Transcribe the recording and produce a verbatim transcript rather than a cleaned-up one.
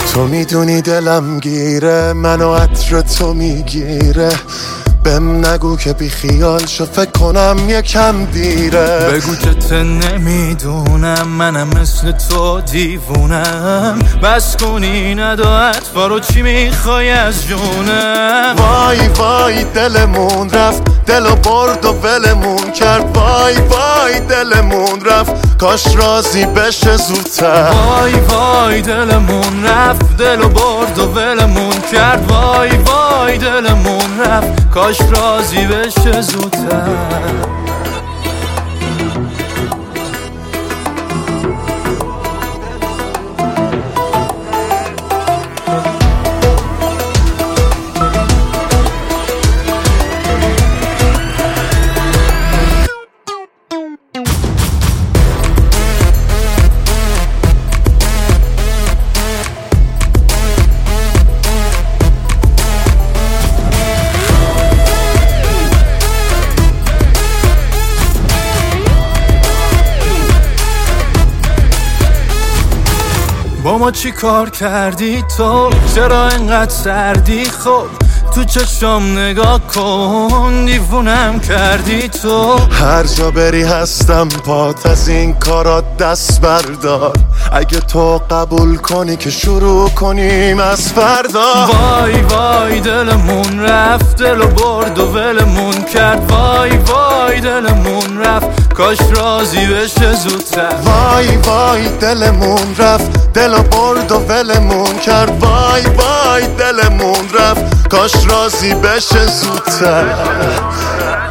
تو میدونی دلم گیره، منو عطر تو میگیره. بهم نگو که بی خیال شو، فکر کنم یکم دیره. بگو که ته نمیدونم منم مثل تو دیوونم. بس کنی نداعت بارو چی میخوای از جونم. وای وای دلمون رفت، دلو برد و ولمون کرد. وای وای دلمون رفت، کاش راضی بشه زودتر. وای وای دلمون رفت، دلو برد و ولمون کرد. وای وای دلمون رفت، کاش راضی بشه زودتر. با ما چی کار کردی تو؟ چرا اینقدر سردی؟ خب تو چشم نگاه کن، دیوونم کردی تو. هر جا بری هستم پات، از این کارا دست بردار. اگه تو قبول کنی که شروع کنیم از فردا. وای وای دلمون رفت، دلو برد و ولمون کرد. وای وای دلمون رفت، کاش راضی بشه زودتر. وای وای دلمون رفت، دلو برد و ولمون کرد. وای وای دلمون رفت، کاش راضی بشه زودتر.